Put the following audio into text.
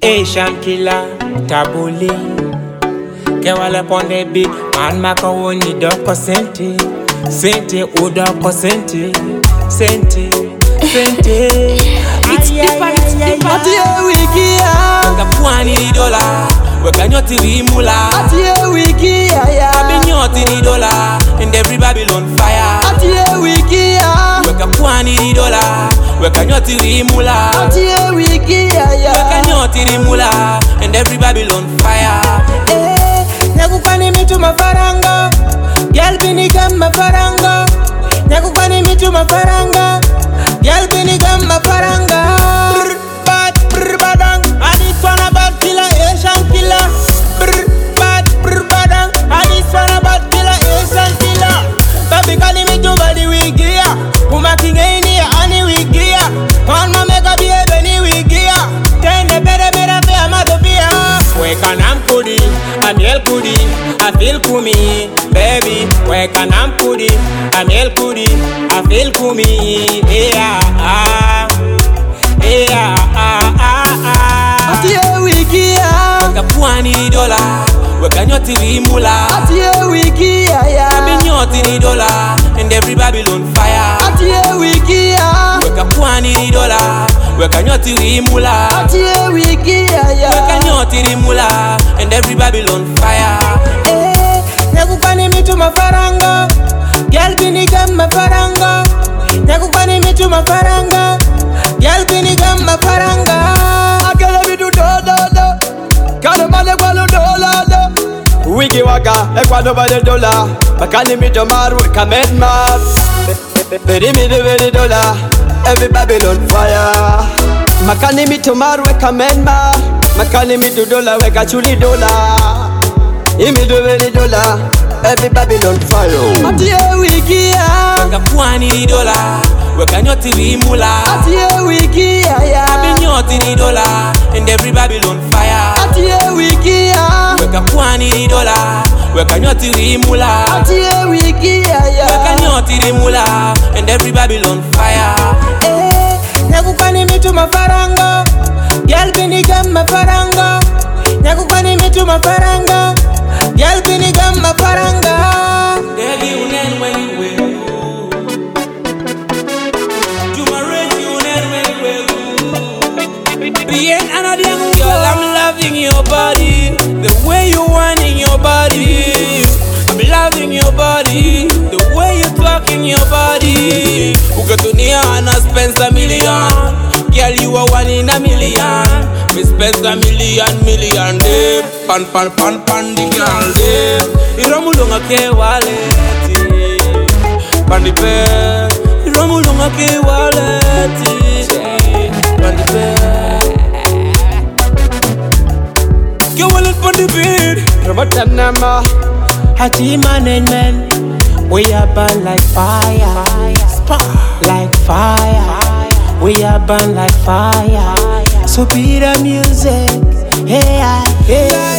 Asian killer, tabuli. Kewale ponde beat, man makawoni doko sente. Sente udoko sente. Sente, sente. It's deeper, it's deeper. Atie wiki ya Kapuani ni dola, weka nyoti wimula. Atie wiki ya Kabe nyoti ni dola, and every Babylon fire. Atie wiki ya Weka puani ni dola, weka nyoti wimula. Atie wiki ya Weka nyoti ni mula, and every Babylon fire. Nyakukani mitu mafaranga Girl bini kama faranga Nyakukani mitu mafaranga Girl bini kama faranga Brr badang I need fun about killer Asian killer Brr badang I need fun about killer Asian killer Baby kani mitu badi wigia Umakingeini ya ani wigia Konma meka biye beni wigia Tende bere fea madopia Weka nampudi I'm El Kudi, I feel kumi, baby. Where can I put it? I'm El Kudi, I feel kumi, yeah, Atie wiki ya Weka puani ni dola, weka nyoti wimula. Atie wiki ya Kabe nyoti ni dola, and every Babylon fire. Atie wiki ya Weka puani ni dola, weka nyoti wimula. Atie wiki ya Weka nyoti ni mula, and every Babylon fire. Nyakukani mitu mafaranga Girl bini kama faranga Nyakukani mitu mafaranga Girl bini kama faranga Akele mitu dola Kale mane kwa dola Wiki waka ekwano bale dola Makani mitu maru kamed mar Very dola Every Babylon fire Makani mitu maru kamed mar Makani mitu dola weka chuli dola Imido very dola, every Babylon fire. Atie wiki ya Weka puani ni dola, weka nyoti wimula. Atie wiki ya Kabe nyoti ni dola, and every Babylon fire. Atie wiki ya Weka puani ni dola, weka nyoti wimula. Atie wiki ya Weka nyoti ni mula, and every Babylon fire. Nyakukani mitu mafaranga Girl bini kama faranga Nyakukani mitu mafaranga Girl bini kama faranga Daddy unen when you will. Jumarate unen when you will. Bien anadiang girl, I'm loving your body, the way you whining your body. I'm loving your body, the way you talking your body. Ukatunia and I spend a million. Girl, you are one in a million. We spend a million day. Pan the girl day. Iramulunga ke waleti. Pan the bed. Iramulunga ke waleti. Pan the bed. Ke wallet pan the bed. Ramatanama Hati management. We are burn like fire. Like fire. We are burn like fire. So be the music. Hey, hey.